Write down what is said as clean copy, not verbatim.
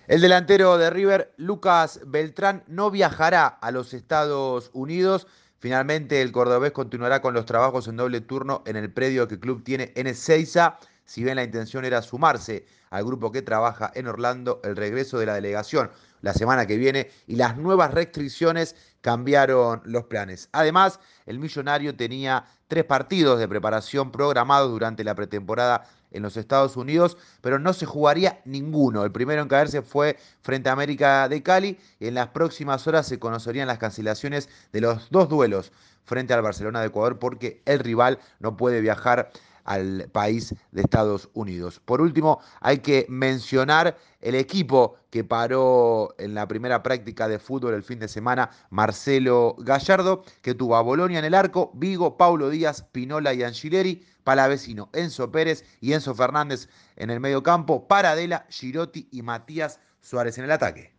El delantero de River, Lucas Beltrán, no viajará a los Estados Unidos. Finalmente, el cordobés continuará con los trabajos en doble turno en el predio que el club tiene en Ezeiza. Si bien la intención era sumarse al grupo que trabaja en Orlando, el regreso de la delegación la semana que viene y las nuevas restricciones cambiaron los planes. Además, el millonario tenía 3 partidos de preparación programados durante la pretemporada en los Estados Unidos, pero no se jugaría ninguno. El primero en caerse fue frente a América de Cali y en las próximas horas se conocerían las cancelaciones de los dos duelos frente al Barcelona de Ecuador porque el rival no puede viajar al país de Estados Unidos. Por último, hay que mencionar el equipo que paró en la primera práctica de fútbol el fin de semana, Marcelo Gallardo, que tuvo a Bolonia en el arco, Vigo, Paulo Díaz, Pinola y Angileri, Palavecino, Enzo Pérez y Enzo Fernández en el medio campo, Paradela, Girotti y Matías Suárez en el ataque.